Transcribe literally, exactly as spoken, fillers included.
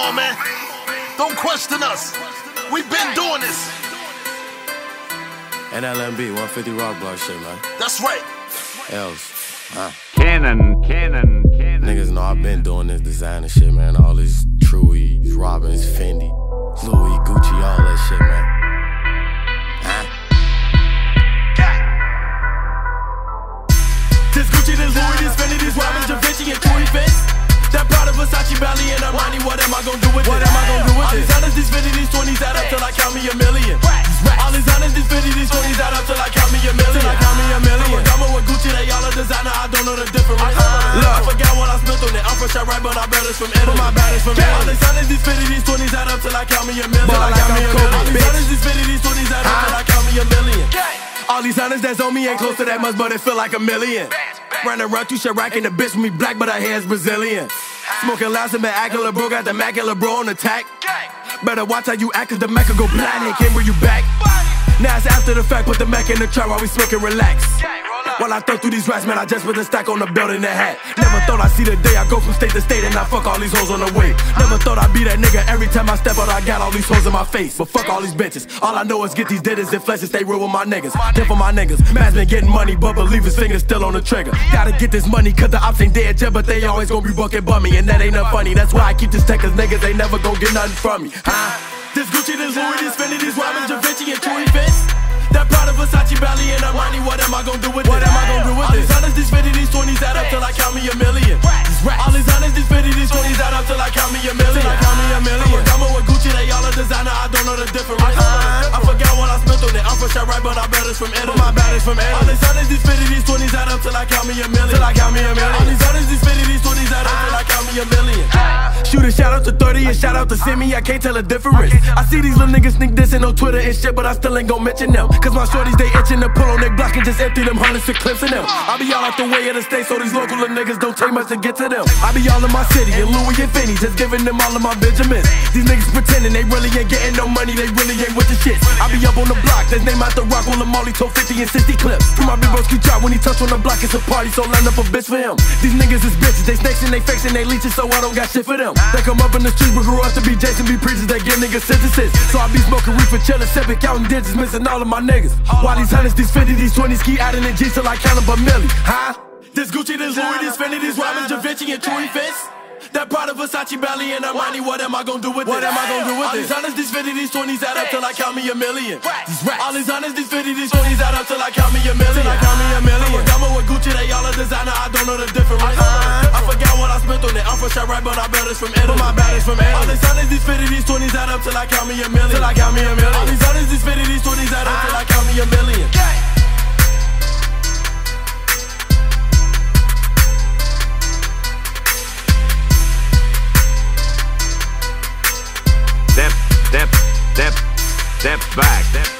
on, man. Don't question us. We've been doing this. N L M B, one fifty Rock Block shit, man. That's right. L's. Huh? Cannon, Cannon, Cannon. Niggas know I've been doing this designer shit, man. All these Truies, Robbins, Fendi, Louis, Gucci, all that shit, man. Huh? This Gucci, this Louis, this Fendi, this Robbins, Da Vinci, and Tory Fence. That Prada, Versace, Belly, and Armani. What am I gonna do with it? What am I gonna do with it? All these hundreds, these fifty, these twenties add up till I count me a million. All these hundreds, these fifty, these twenties add up till I count me a million. Till I count me a million. I'm with Gucci, they all a designer. I don't know the difference. Look, I forgot what I spent on it. I'm fresh, I right, but I bet it's from Italy. My bad is from Italy. All these hundreds, these fifty, these twenties add up till I count me a million. Till I count me a million. All these hundreds, these fifty, these twenties add up till I count me a million. All these hundreds that's on me ain't close to that much, but it feel like a million. Running around through Chirac and the bitch with me black, but her hair's Brazilian. Smoking loud and been acting little bro, got the Mac and little bro on attack. Better watch how you act, cause the Mac will go blind and can't bring you back. Now it's after the fact, put the Mac in the trap while we smoking relax. While I throw through these rats, man, I just put the stack on the belt and the hat. Never thought I'd see the day I go from state to state and I fuck all these hoes on the way. Never thought I'd be that nigga every time I step out, I got all these hoes in my face. But fuck all these bitches, all I know is get these ditters and flesh and stay real with my niggas. Then for my niggas, man's been getting money, but believe his fingers still on the trigger. Gotta get this money, cause the ops ain't dead yet, but they always gonna be bucking bummy, and that ain't nothing funny. That's why I keep this tech, cause niggas ain't never gonna get nothing from me, huh? This Gucci, this Louis, this Fendi, this Robbins, Da Vinci, and Tory Fence. That Prada, Versace, Belly, and Armani. What am I gonna do with it? What am I gonna do with it? All these hundreds, these fifty, these twenties add up till I count me a million. All these hundreds, these fifty, these twenties add up till I count me a million. Till I count me a million. I'm with Gucci, they all a designer. I don't know the difference. I forgot what I spent on it. I'm fresh, I right, but I bet it's from Italy. My bad is from Italy. All these hundreds, these fifty, these twenties add up till I count me a million. Till I count me a million. All these hundreds, these fifty, these twenties add up till I count me a million. Shoot a shout out to thirty and shout out to Simi. I can't tell the difference. I see these little niggas sneak dissing on Twitter and shit, but I still ain't gon' mention them. Cause my shorties, they itching to pull on their block and just empty them hundreds to clips in them. I be all out the way of the state, so these local little niggas don't take much to get to them. I be all in my city, and Louis and Fendi, just giving them all of my Benjamins. These niggas pretending they really ain't getting no money, they really ain't with the shit. I be up on the block, that's name out the rock, while the Molly told fifty and sixty clips. From my big broski drop, when he touch on the block, it's a party, so line up a bitch for him. These niggas is bitches, they snakes and they fakes and they leeches, so I don't got shit for them. They come up in the streets, but grew up to be Jason B. preachers, they give niggas sentences. So I be smoking reefer, chillin', sippin', counting digits, missing all of my niggas. While these hundreds, these fifty, these twenties keep adding in G's till I count them a milli, huh? This Gucci, this Louis, this Fendi, this Robbins, Da Vinci, and Tory Fence. That Prada, Versace, Belly, and Armani. What am I gonna do with it? What am I gonna do with it? All these hundreds, these fifty, these twenties add up till I count me a million. All these hundreds, these fifty, these twenties add up till I count me a million. Till I count me a million. I'm with Gucci, they all a designer. I don't know the difference. I forgot what I spent on it. I'm fresh, I right, but I bet it's from Italy. My bad is from Italy. All these hundreds, these fifty, these twenties add up till I count me a million. Till I count me a million. All these hundreds, these fifty, these twenties add up till I count me a million. Step, step, step, step back. Step